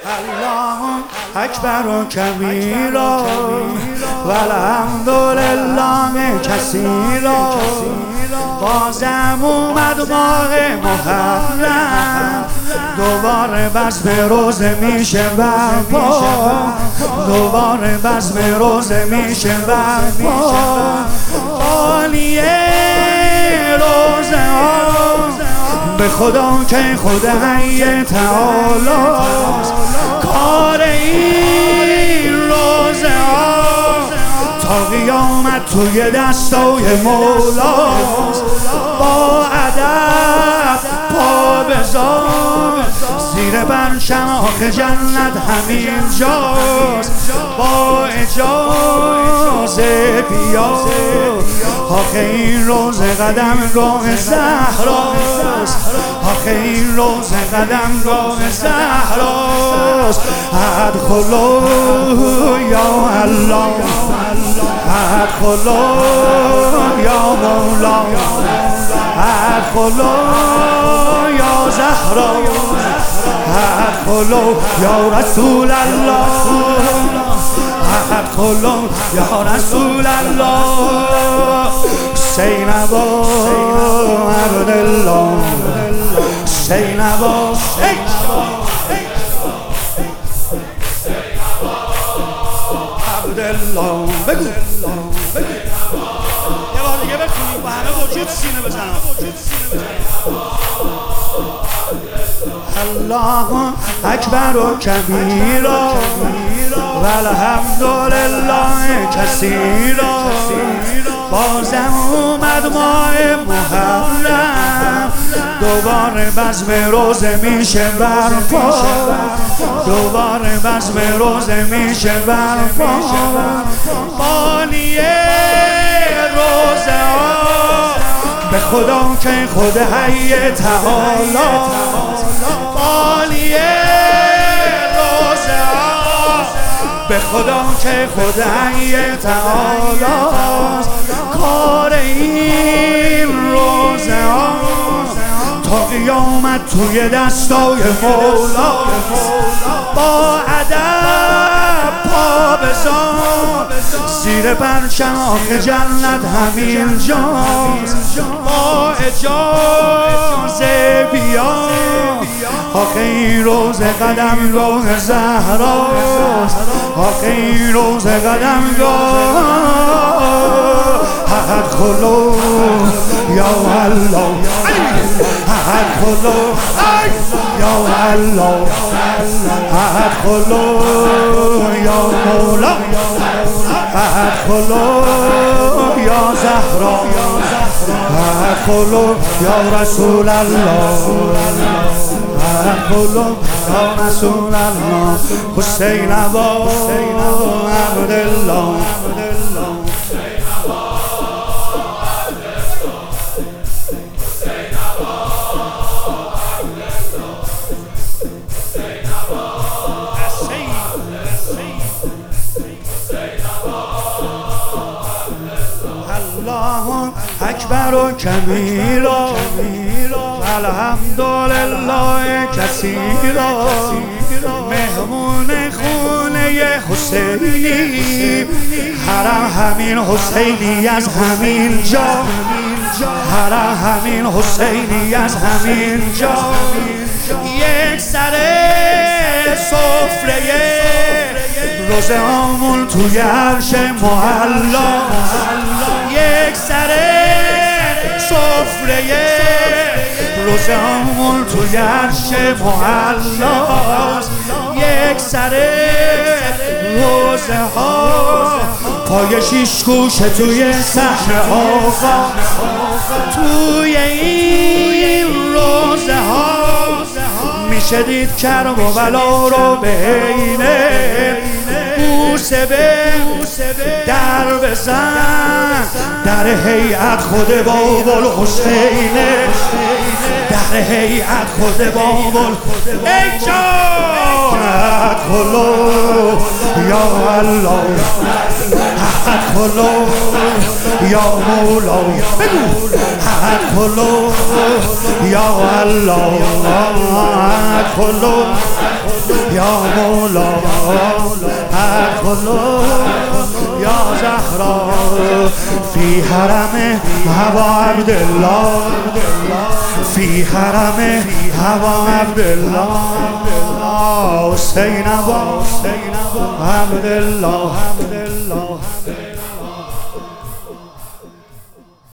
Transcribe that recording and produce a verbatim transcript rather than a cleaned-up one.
الله اکبر و کبیرا و الحمدلله کثیرا. بازم اومد ماه محرم، دوباره بزم روزه میشه برپا، دوباره بزم روزه میشه برپا. عالیه روزه ها به خدا که خود حی تعالیست. کار این روزه ها تا قیامت توی دستای مولاست. با ادب پا بذار زیر برشم آخه جنت همین جاست. با اجازه بیا آخه این روز قدم گاه زهراست، آخه این روز قدم گاه زهراست. ادخلوا یا الله، ادخلوا یا مولا، ادخلوا یا زهرا، ادخلوا یا رسول الله، ادخلوا یا رسول الله. سینبا عبدالله، سینبا عبدالله. بگو بگو یه بار دیگه بکنیم با همه وجود سینه بزنم. الله اکبر و کبیرا و الحمدلله کثیرا. بازم اومد ماه محرم، دوباره بزم روزه میشه برپا، دوباره بزم روزه میشه برپا. عالیه روزه ها به خدا که خود حی تعالیست. عالیه روزه ها به خدا که خود حی تعالیست. کار این روزه ها تا قیامت توی دستای مولاست. با ادب پا بذار زیر پرچم آخه جنت همین جاست. با اجازه بیا آخه این روز قدم گاه زهراست، آخه این روز قدم گاه. ادخلوا یا الله، ادخلوا یا الله، ادخلوا یا مولا، ادخلوا یا زهرا، ادخلوا یا رسول الله، ادخلوا یا رسول الله. حسین ابا عبدالله، الله اکبر و کبیرا الحمدلله کثیرا. مهمون خونه حسینی، حرم همین حسینی از همین جا، حرم همین حسینی از همین جا. یک سر سفره روزه هامون توی عرش معلا، یک سر سفره روزه هامون توی عرش معلاست. یک سر روزه ها پای شیش گوشه توی صحن آقا. توی این روزه ها میشه دید کرم و بلا رو بینه. بوسه به در بزن در هیئت خود بابل حسینه، در هیئت خود بابل. ای جان ادخلوا یا الله، ادخلوا یا مولا، ادخلوا یا الله، ادخلوا یا مولا ادخلوا یا زهرا فی حرم هوا عبدالله فی حرم هوا عبدالله حسین ابا عبدالله